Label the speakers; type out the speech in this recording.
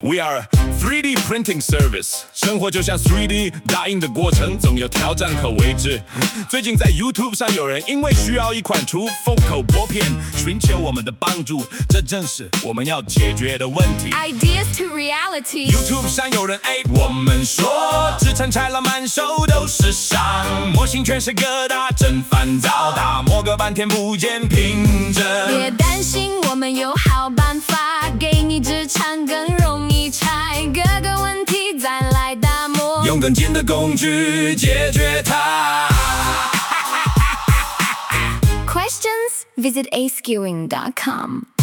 Speaker 1: We are a 3D printing service， 生活就像 3D 打印的过程，总有挑战和未知。最近在 YouTube 上有人因为需要一款出风口薄片，寻求我们的帮助，这正是我们要解决的问题。
Speaker 2: Ideas to reality。
Speaker 1: YouTube 上有人我们说，制成拆了满手都是伤，模型全是疙瘩，真烦躁，打磨个半天不见凭证。
Speaker 2: 别担心，我们有好办法，给你职场更容易拆，各个问题再来打磨，
Speaker 1: 用更简的工具解决它。
Speaker 2: Questions? Visit askewing.com.